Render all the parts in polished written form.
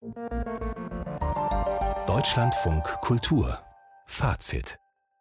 Deutschlandfunk Kultur Fazit.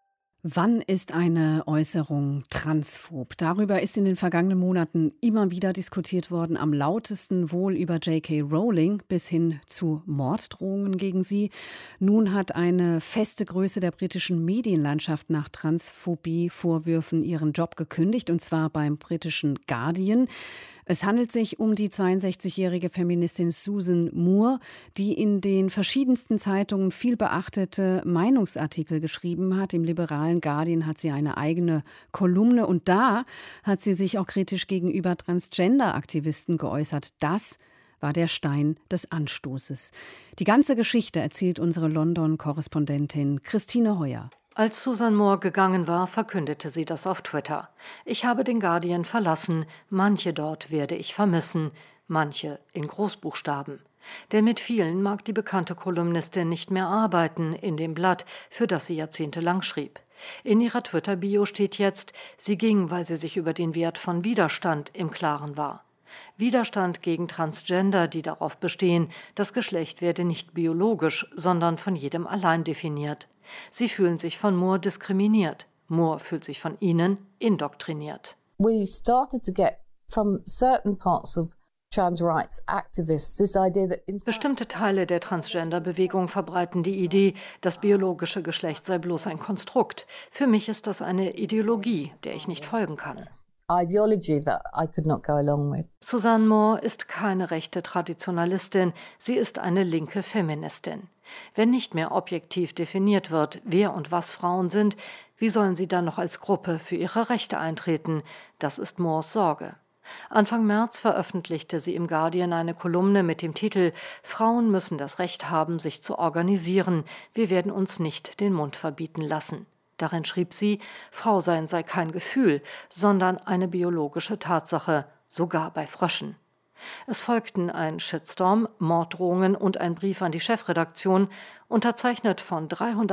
Wann ist eine Äußerung transphob? Darüber ist in den vergangenen Monaten immer wieder diskutiert worden. Am lautesten wohl über J.K. Rowling bis hin zu Morddrohungen gegen sie. Nun hat eine feste Größe der britischen Medienlandschaft nach Transphobie-Vorwürfen ihren Job gekündigt, und zwar beim britischen Guardian. Es handelt sich um die 62-jährige Feministin Susan Moore, die in den verschiedensten Zeitungen viel beachtete Meinungsartikel geschrieben hat. Im liberalen Guardian hat sie eine eigene Kolumne und da hat sie sich auch kritisch gegenüber Transgender-Aktivisten geäußert. Das war der Stein des Anstoßes. Die ganze Geschichte erzählt unsere London-Korrespondentin Christine Heuer. Als Susan Moore gegangen war, verkündete sie das auf Twitter. Ich habe den Guardian verlassen, manche dort werde ich vermissen, manche in Großbuchstaben. Denn mit vielen mag die bekannte Kolumnistin nicht mehr arbeiten in dem Blatt, für das sie jahrzehntelang schrieb. In ihrer Twitter-Bio steht jetzt, sie ging, weil sie sich über den Wert von Widerstand im Klaren war. Widerstand gegen Transgender, die darauf bestehen, das Geschlecht werde nicht biologisch, sondern von jedem allein definiert. Sie fühlen sich von Moore diskriminiert. Moore fühlt sich von ihnen indoktriniert. We started to get from certain parts of trans rights activists this idea that Bestimmte Teile der Transgender-Bewegung verbreiten die Idee, das biologische Geschlecht sei bloß ein Konstrukt. Für mich ist das eine Ideologie, der ich nicht folgen kann. Ideology that I could not go along with. Susan Moore ist keine rechte Traditionalistin, sie ist eine linke Feministin. Wenn nicht mehr objektiv definiert wird, wer und was Frauen sind, wie sollen sie dann noch als Gruppe für ihre Rechte eintreten? Das ist Moores Sorge. Anfang März veröffentlichte sie im Guardian eine Kolumne mit dem Titel »Frauen müssen das Recht haben, sich zu organisieren. Wir werden uns nicht den Mund verbieten lassen.« Darin schrieb sie, Frau sein sei kein Gefühl, sondern eine biologische Tatsache, sogar bei Fröschen. Es folgten ein Shitstorm, Morddrohungen und ein Brief an die Chefredaktion, unterzeichnet von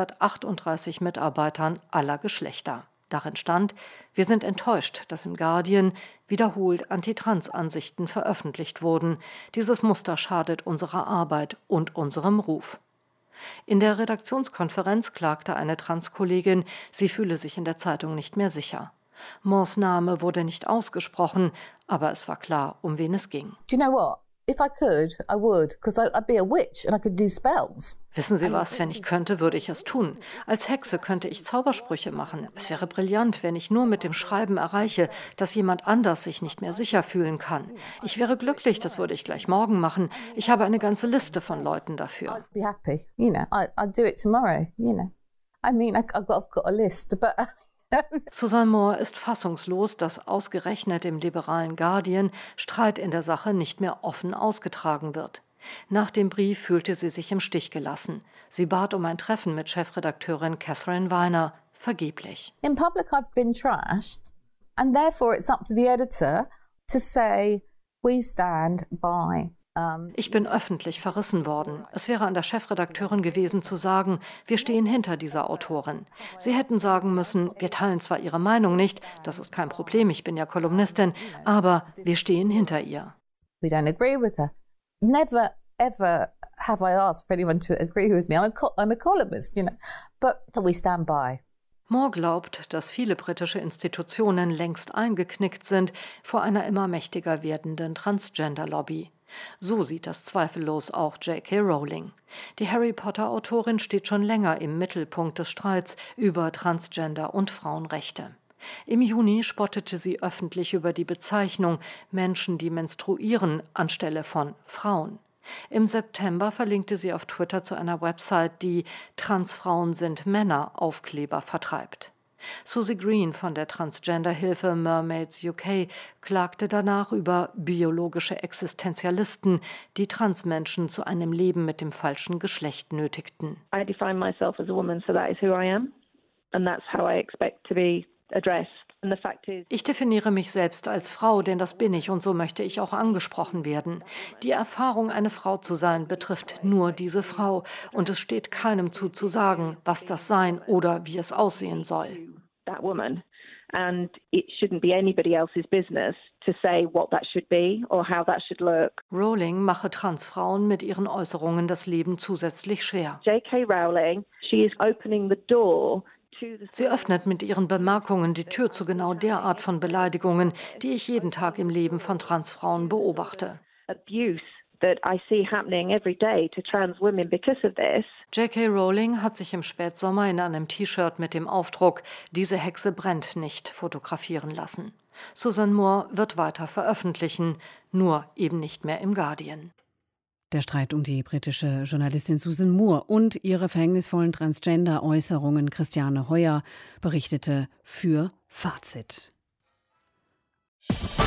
338 Mitarbeitern aller Geschlechter. Darin stand, wir sind enttäuscht, dass im Guardian wiederholt Antitrans-Ansichten veröffentlicht wurden. Dieses Muster schadet unserer Arbeit und unserem Ruf. In der Redaktionskonferenz klagte eine Trans-Kollegin, sie fühle sich in der Zeitung nicht mehr sicher. Moores Name wurde nicht ausgesprochen, aber es war klar, um wen es ging. Do you know what? If I could, I would, because I'd be a witch and I could do spells. Wissen Sie was, wenn ich könnte, würde ich es tun. Als Hexe könnte ich Zaubersprüche machen. Es wäre brillant, wenn ich nur mit dem Schreiben erreiche, dass jemand anders sich nicht mehr sicher fühlen kann. Ich wäre glücklich, das würde ich gleich morgen machen. Ich habe eine ganze Liste von Leuten dafür. I'd be happy, I'd do it tomorrow, I mean, I've got a list, but... Susan Moore ist fassungslos, dass ausgerechnet im liberalen Guardian Streit in der Sache nicht mehr offen ausgetragen wird. Nach dem Brief fühlte sie sich im Stich gelassen. Sie bat um ein Treffen mit Chefredakteurin Catherine Weiner, vergeblich. In public I've been trashed and therefore it's up to the editor to say we stand by. Ich bin öffentlich verrissen worden. Es wäre an der Chefredakteurin gewesen zu sagen, wir stehen hinter dieser Autorin. Sie hätten sagen müssen, wir teilen zwar ihre Meinung nicht, das ist kein Problem, ich bin ja Kolumnistin, aber wir stehen hinter ihr. We don't agree with her. Never ever have I asked for anyone to agree with me. I'm a columnist, but we stand by. Moore glaubt, dass viele britische Institutionen längst eingeknickt sind vor einer immer mächtiger werdenden Transgender-Lobby. So sieht das zweifellos auch J.K. Rowling. Die Harry-Potter-Autorin steht schon länger im Mittelpunkt des Streits über Transgender- und Frauenrechte. Im Juni spottete sie öffentlich über die Bezeichnung Menschen, die menstruieren, anstelle von Frauen. Im September verlinkte sie auf Twitter zu einer Website, die »Transfrauen sind Männer« Aufkleber vertreibt. Susie Green von der Transgender-Hilfe Mermaids UK klagte danach über biologische Existenzialisten, die Transmenschen zu einem Leben mit dem falschen Geschlecht nötigten. I define myself as a woman, so that is who I am, and that's how I expect to be addressed. Ich definiere mich selbst als Frau, denn das bin ich und so möchte ich auch angesprochen werden. Die Erfahrung, eine Frau zu sein, betrifft nur diese Frau und es steht keinem zu sagen, was das sein oder wie es aussehen soll. And it shouldn't be anybody else's business to say what that should be or how that should look. Rowling mache Transfrauen mit ihren Äußerungen das Leben zusätzlich schwer. J.K. Rowling, she is opening the door. Sie öffnet mit ihren Bemerkungen die Tür zu genau der Art von Beleidigungen, die ich jeden Tag im Leben von Transfrauen beobachte. Abuse that I see happening every day to trans women because of this. J.K. Rowling hat sich im Spätsommer in einem T-Shirt mit dem Aufdruck „Diese Hexe brennt nicht" fotografieren lassen. Susan Moore wird weiter veröffentlichen, nur eben nicht mehr im Guardian. Der Streit um die britische Journalistin Susan Moore und ihre verhängnisvollen Transgender-Äußerungen. Christiane Heuer berichtete für Fazit.